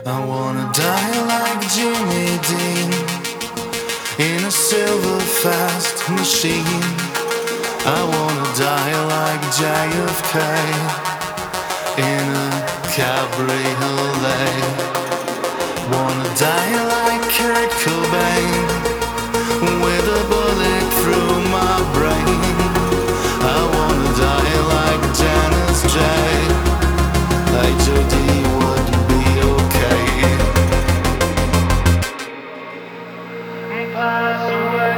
I wanna die like Jimmy Dean in a silver fast machine. I wanna die like JFK in a cabriolet. Wanna die like Kurt Cobain with a bullet through my brain. I wanna die like Janis J. HOD would be okay. Pass away.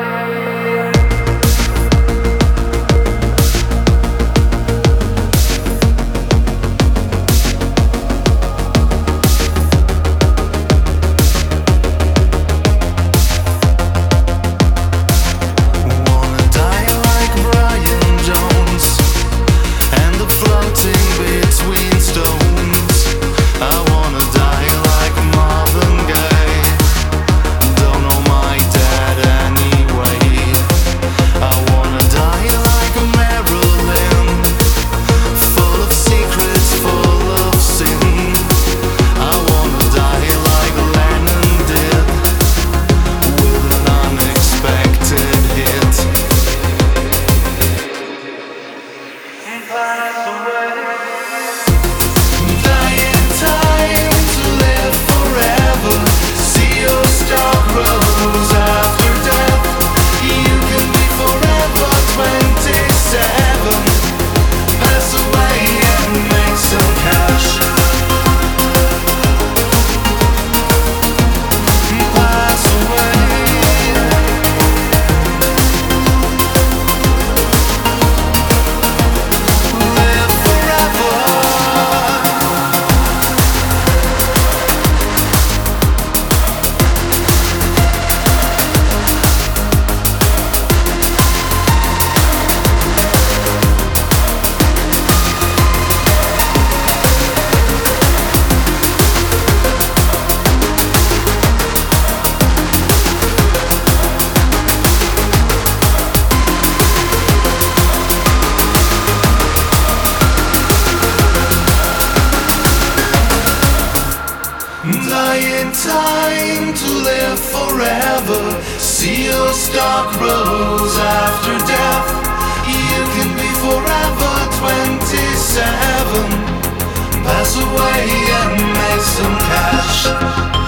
Die in time to live forever. See your stock rose after death. You can be forever 27. Pass away and make some cash.